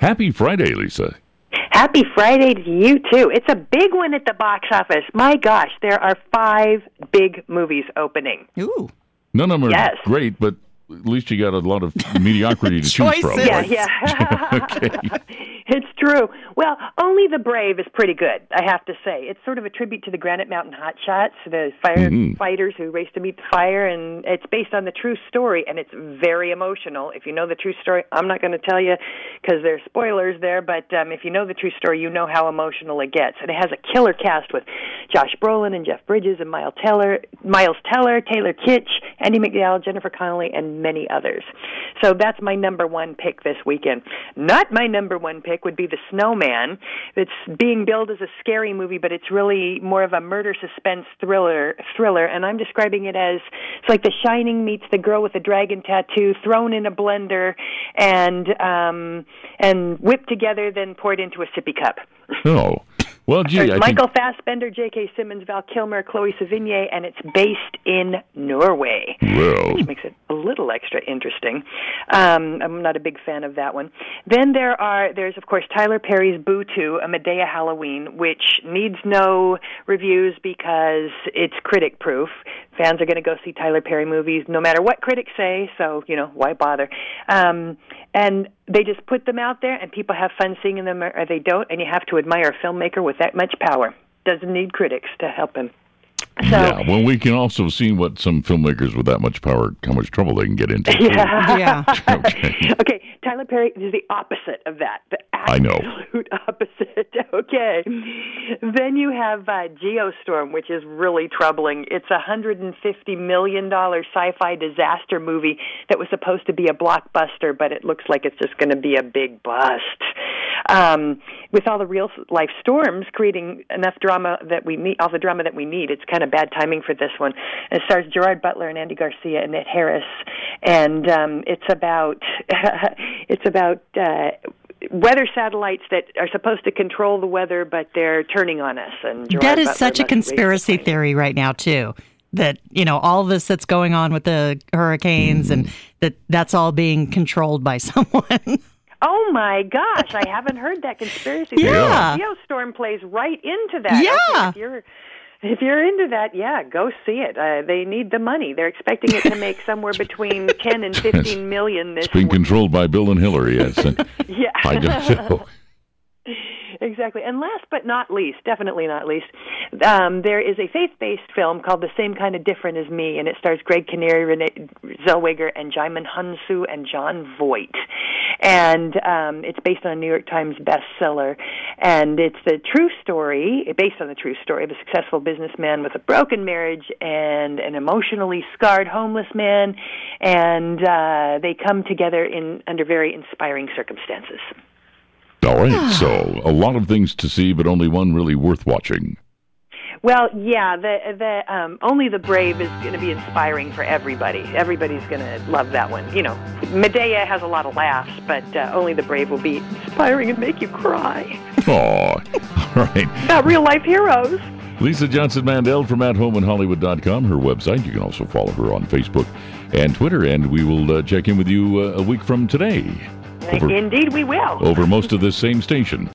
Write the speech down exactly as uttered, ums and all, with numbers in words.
Happy Friday, Lisa. Happy Friday to you, too. It's a big one at the box office. My gosh, there are five big movies opening. Ooh. None of them are Yes. great, but at least you got a lot of mediocrity to choose from. Choices. Yeah, right? yeah. Okay. It's true. Well, Only the Brave is pretty good, I have to say. It's sort of a tribute to the Granite Mountain Hotshots, the firefighters mm-hmm. who raced to meet the fire, and it's based on the true story, and it's very emotional. If you know the true story, I'm not going to tell you because there's spoilers there, but um, if you know the true story, you know how emotional it gets. And it has a killer cast with Josh Brolin and Jeff Bridges and Miles Teller, Miles Teller, Taylor Kitsch, Andy McDowell, Jennifer Connelly, and many others. So that's my number one pick this weekend. Not my number one pick would be The Snowman. It's being billed as a scary movie, but it's really more of a murder suspense thriller. Thriller, and I'm describing it as it's like The Shining meets The Girl with the Dragon Tattoo, thrown in a blender and um, and whipped together, then poured into a sippy cup. Oh. Well, gee, There's I Michael think... Fassbender, J K. Simmons, Val Kilmer, Chloe Sevigny, and it's based in Norway, Well. which makes it a little extra interesting. Um, I'm not a big fan of that one. Then there are there's of course Tyler Perry's Boo two, A Medea Halloween, which needs no reviews because it's critic proof. Fans are going to go see Tyler Perry movies no matter what critics say, so you know why bother? Um, and they just put them out there, and people have fun seeing them, or they don't. And you have to admire a filmmaker with that much power. Doesn't need critics to help him. So, yeah, well, we can also see what some filmmakers with that much power, how much trouble they can get into. Yeah. Yeah. Okay. Okay, Tyler Perry is the opposite of that. The I know. absolute opposite. Okay. Then you have uh, Geostorm, which is really troubling. It's a one hundred fifty million dollars sci-fi disaster movie that was supposed to be a blockbuster, but it looks like it's just going to be a big bust. Um, with all the real-life storms creating enough drama that we need, all the drama that we need, it's kind of bad timing for this one. It stars Gerard Butler and Andy Garcia and Ed Harris, and um, it's about it's about uh, weather satellites that are supposed to control the weather, but they're turning on us. And Gerard That is Butler such a must conspiracy raise the theory right now, too. That, you know, all this that's going on with the hurricanes and that that's all being controlled by someone. Oh, my gosh. I haven't heard that conspiracy theory. Yeah. Geostorm plays right into that. Yeah. Okay, if you're, if you're into that, yeah, go see it. Uh, they need the money. They're expecting it to make somewhere between ten and fifteen million this It's being week. controlled by Bill and Hillary, yes. Yeah. I don't know. Exactly. And last but not least, definitely not least, um, there is a faith-based film called The Same Kind of Different as Me, and it stars Greg Kinnear, Renee Zellweger, and Jaimin Hunsu and John Voight. And um, it's based on a New York Times bestseller, and it's the true story, based on the true story of a successful businessman with a broken marriage and an emotionally scarred homeless man, and uh, they come together in under very inspiring circumstances. All right, so a lot of things to see, but only one really worth watching. Well, yeah, the the um, Only the Brave is going to be inspiring for everybody. Everybody's going to love that one. You know, Medea has a lot of laughs, but uh, Only the Brave will be inspiring and make you cry. Aw, all right. About real-life heroes. Lisa Johnson Mandel from at home in hollywood dot com, her website. You can also follow her on Facebook and Twitter, and we will uh, check in with you uh, a week from today. Over, Indeed, we will. Over most of this same station.